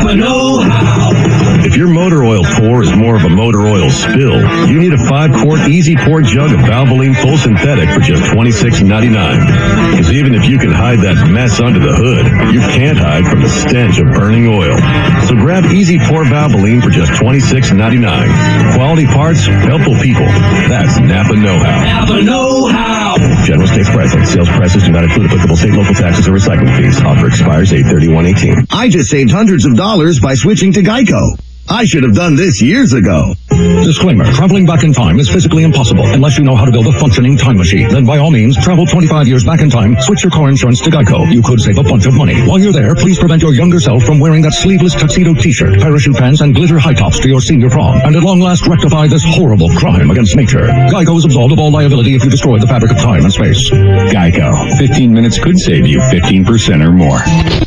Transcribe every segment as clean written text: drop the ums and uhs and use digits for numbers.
Napa know-how. If your motor oil pour is more of a motor oil spill, you need a 5-quart easy pour jug of Valvoline Full Synthetic for just $26.99. Because even if you can hide that mess under the hood, you can't hide from the stench of burning oil. So grab Easy Pour Valvoline for just $26.99. Quality parts, helpful people. That's Napa know-how. Napa know-how. General states pricing. Sales prices do not include applicable state, local taxes, or recycling fees. Offer expires 8/31/18. I just saved hundreds of dollars by switching to Geico. I should have done this years ago. Disclaimer, traveling back in time is physically impossible unless you know how to build a functioning time machine. Then by all means, travel 25 years back in time, switch your car insurance to Geico. You could save a bunch of money. While you're there, please prevent your younger self from wearing that sleeveless tuxedo t-shirt, parachute pants, and glitter high tops to your senior prom. And at long last, rectify this horrible crime against nature. Geico is absolved of all liability if you destroy the fabric of time and space. Geico. 15 minutes could save you 15% or more.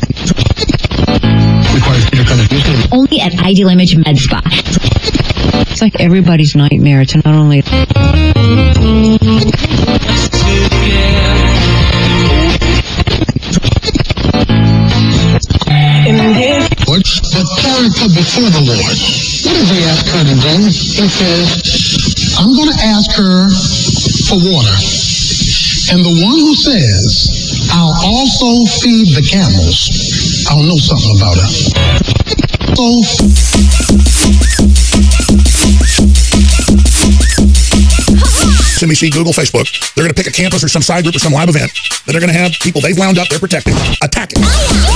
Only at Ideal Image Med Spa. It's like everybody's nightmare to not only... What's the character before the Lord? What does he ask her to do? He says, I'm going to ask her for water. And the one who says, I'll also feed the camels, I'll know something about her. So... NBC, Google, Facebook. They're going to pick a campus or some side group or some live event that are going to have people they've wound up, they're protecting, attack it.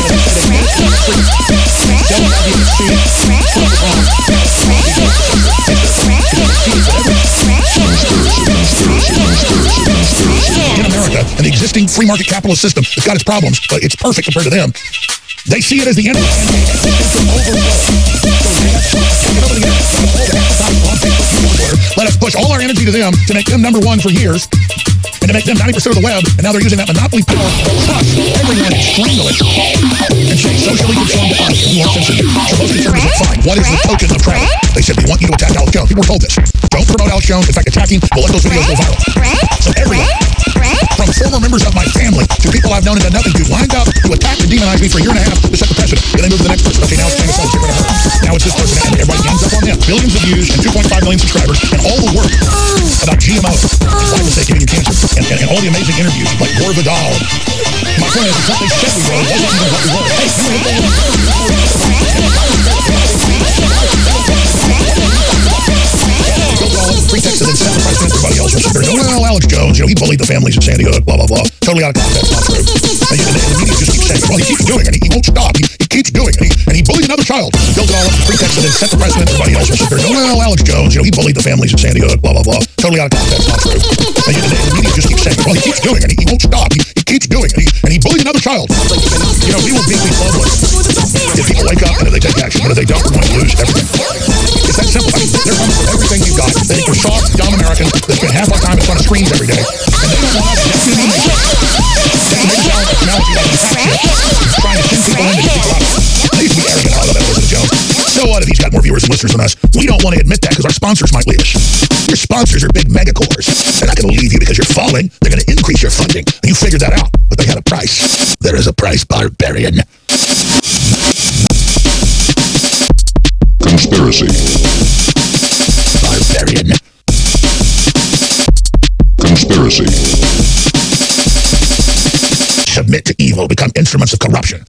In America, an existing free market capitalist system, it's got its problems, but it's perfect compared to them. They see it as the enemy. Let us push all our energy to them to make them number one for years and to make them 90% of the web, and now they're using that monopoly power to crush everyone and strangle it and say socially conformed to us. We want censorship. So most conservatives are fine. What is the token of travel? They said, we want you to attack Alex Jones. People were told this. Don't promote Alex Jones. In fact, attack him. We'll let those videos go viral. So everyone, from former members of my family to people I've known and done nothing to, lined up to attack and demonize me for a year and a half to set the precedent. Then they move to the next person. Okay, now it's Candace Owens. Get rid of her. Now it's this person. And everybody gangs up on them. Billions of views and 2.5 million subscribers and all the work about GMOs, glyphosate giving you cancer, and all the amazing interviews like Gore Vidal. My point is, what they said we were wasn't even what we were. Pretext and then set the precedent for everybody else. Well, Alex Jones, he bullied the families in Sandy Hook, blah, blah, blah. Totally out of context, not true. And the media just keeps saying, well, he keeps doing it, and he won't stop. He keeps doing it, and he bullied another child. Built it all up to pretext and then set the precedent for everybody else. Well, Alex Jones, he bullied the families in Sandy Hook, blah, blah, blah. Totally out of context, not true. And the media just keeps saying, well, he keeps doing it, and he won't stop. He keeps doing it, and he bullied another child. We will be clubless if people wake up and if they take action, but if they don't, we're going to lose everything. It's that simple. I mean, they're coming for everything you've got. They think we're soft, dumb Americans that spend half our time in front of screens every day. And they don't want us to get to the trying to send people in to get people out. They used to be arrogant. I love that Elizabeth Jones. So what if he's got more viewers and listeners than us? We don't want to admit that because our sponsors might leave us. Your sponsors are big megacorps. They're not going to leave you because you're falling. They're going to increase your funding. And you figured that out. But they had a price. There is a price, barbarian. Conspiracy. Barbarian. Conspiracy. Submit to evil, become instruments of corruption.